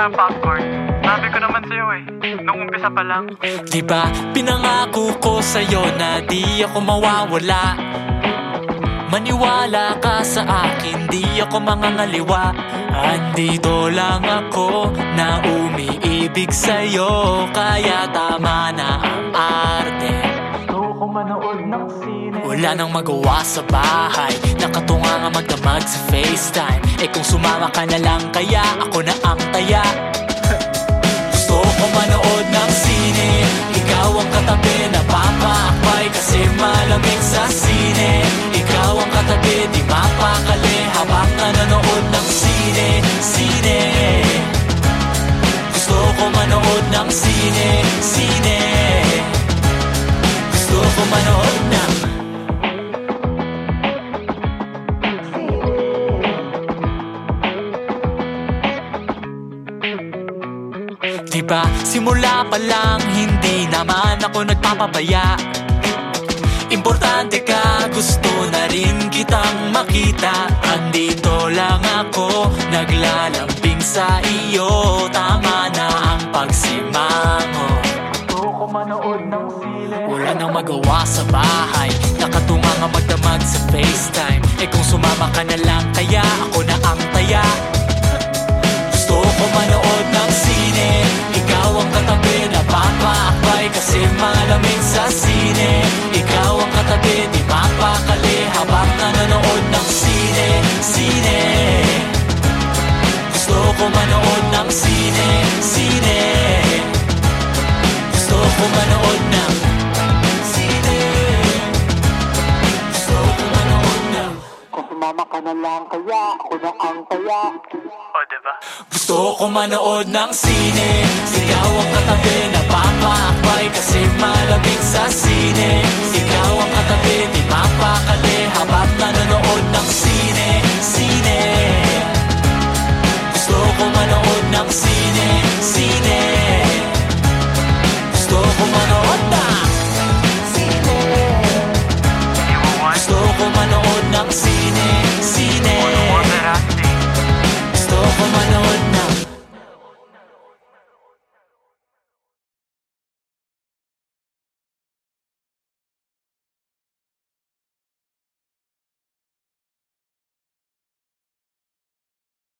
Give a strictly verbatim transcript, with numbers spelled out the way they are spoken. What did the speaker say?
tayo popcorn. Sabi ko naman sa'yo eh, nung umpisa pa lang. Diba pinangako ko sa'yo na di ako mawawala. Maniwala ka sa akin, di ako mangangaliwa. Andito lang ako na umiibig sa'yo, kaya tama na ang arte. Gusto ko manood ng sine. Wala nang magawa sa bahay, nakatunga nga magdamag sa FaceTime. Eh kung sumama ka na lang, kaya ako na ang taya. Gusto ko manood ng sine, ikaw ang katabi na papaakbay, kasi malamig sa sine. Ikaw ang katabi, di mapakali habang nanonood ng sine, sine. Gusto ko manood ng sine, sine. Gusto ko manood ng diba, simula pa lang hindi naman ako nagpapabaya. Importante ka, gusto na rin kitang makita. Andito lang ako, naglalambing sa iyo. Tama na ang pagsimango. Gusto ko manood ng sine. Wala nang magawa sa bahay, nakatunga nga magdamag sa FaceTime. Eh kung sumama ka na lang, kaya ako na ang taya. Gusto ko manood ng sine, ikaw ang katabi na papaakbay, kasi malamig sa sine. Ikaw ang katabi, di mapakali habang nanonood ng sine, sine. Gusto ko manood ng sine, sine. Gusto ko manood ng sine. Gusto ko manood ng Kung sumama ka na lang, kaya ako na ang taya. O diba? gusto ko manood ng sine, ikaw ang katabi na papaakbay, kasi malamig sa sine. Ikaw ang